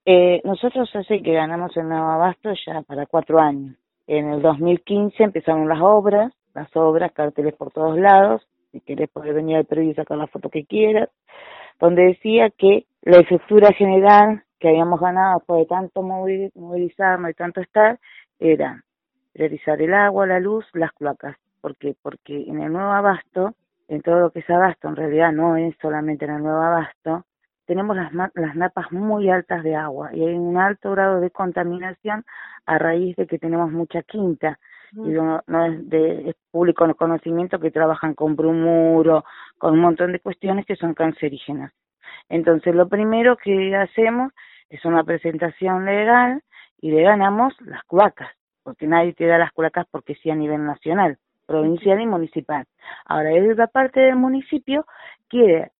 Nosotros hace que ganamos el nuevo abasto ya para 4 años. En el 2015 empezaron las obras, carteles por todos lados, si querés poder venir al Perú y sacar la foto que quieras, donde decía que la estructura general que habíamos ganado después de tanto movilizarnos y tanto estar, era priorizar el agua, la luz, las cloacas. ¿Por qué? Porque en el nuevo abasto, en todo lo que es abasto, en realidad no es solamente en el nuevo abasto, tenemos las napas muy altas de agua y hay un alto grado de contaminación a raíz de que tenemos mucha quinta. Y no es público conocimiento que trabajan con bromuro, con un montón de cuestiones que son cancerígenas. Entonces lo primero que hacemos es una presentación legal y le ganamos las cloacas, porque nadie te da las cloacas porque sí a nivel nacional, provincial y municipal. Ahora, la parte del municipio quiere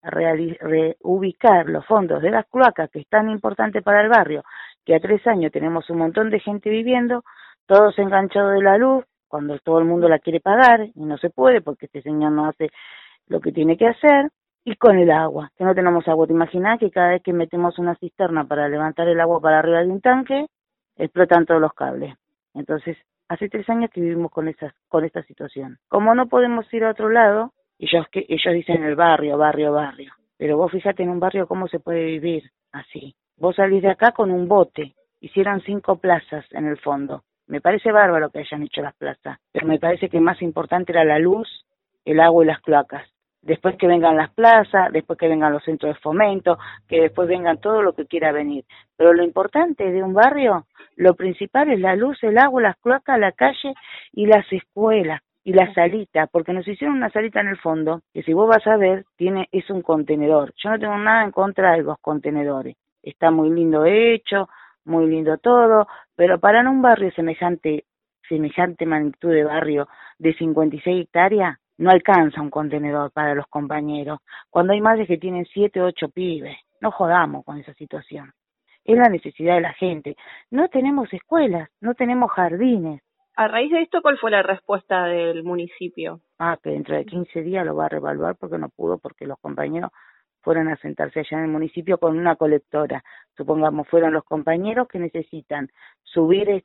reubicar los fondos de las cloacas, que es tan importante para el barrio, que a 3 años tenemos un montón de gente viviendo, todos enganchados de la luz, cuando todo el mundo la quiere pagar, y no se puede porque este señor no hace lo que tiene que hacer, y con el agua, que no tenemos agua. ¿Te imaginas que cada vez que metemos una cisterna para levantar el agua para arriba de un tanque, explotan todos los cables? Entonces, hace 3 años que vivimos con esta situación. Como no podemos ir a otro lado, ellos dicen el barrio, pero vos fíjate en un barrio cómo se puede vivir así. Vos salís de acá con un bote, hicieron 5 plazas en el fondo. Me parece bárbaro que hayan hecho las plazas, pero me parece que más importante era la luz, el agua y las cloacas. Después que vengan las plazas, después que vengan los centros de fomento, que después vengan todo lo que quiera venir. Pero lo importante de un barrio, lo principal es la luz, el agua, las cloacas, la calle y las escuelas y la salita, porque nos hicieron una salita en el fondo, que si vos vas a ver, es un contenedor. Yo no tengo nada en contra de los contenedores. Está muy lindo hecho, muy lindo todo, pero para en un barrio semejante magnitud de barrio de 56 hectáreas, no alcanza un contenedor para los compañeros, cuando hay madres que tienen 7, 8 pibes. No jodamos con esa situación. Es la necesidad de la gente. No tenemos escuelas, no tenemos jardines. A raíz de esto, ¿cuál fue la respuesta del municipio? Que dentro de 15 días lo va a reevaluar porque no pudo, porque los compañeros fueron a sentarse allá en el municipio con una colectora. Supongamos, fueron los compañeros que necesitan subir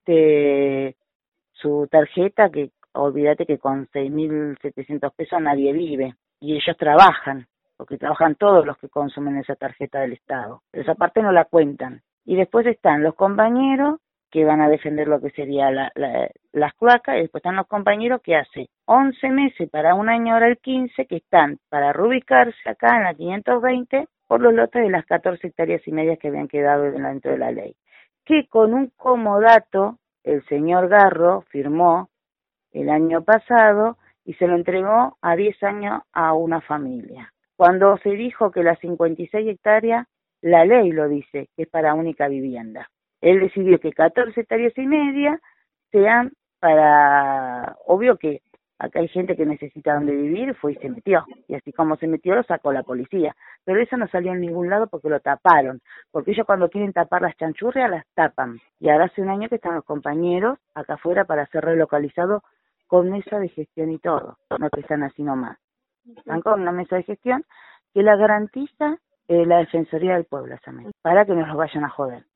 su tarjeta, que olvídate que con 6.700 pesos nadie vive, y ellos trabajan, porque trabajan todos los que consumen esa tarjeta del Estado, pero esa parte no la cuentan. Y después están los compañeros que van a defender lo que sería las cloacas, y después están los compañeros que hace 11 meses para un año, ahora el 15, que están para reubicarse acá en la 520 por los lotes de las 14 hectáreas y medias que habían quedado dentro de la ley, que con un comodato el señor Garro firmó el año pasado y se lo entregó a 10 años a una familia. Cuando se dijo que las 56 hectáreas, la ley lo dice, que es para única vivienda. Él decidió que 14 hectáreas y media sean para... Obvio que acá hay gente que necesita donde vivir, fue y se metió. Y así como se metió, lo sacó la policía. Pero eso no salió en ningún lado porque lo taparon. Porque ellos cuando quieren tapar las chanchurrias, las tapan. Y ahora hace un año que están los compañeros acá afuera para ser relocalizados con mesa de gestión y todo. No que están así nomás. Están con una mesa de gestión que la garantiza la Defensoría del Pueblo, para que no los vayan a joder.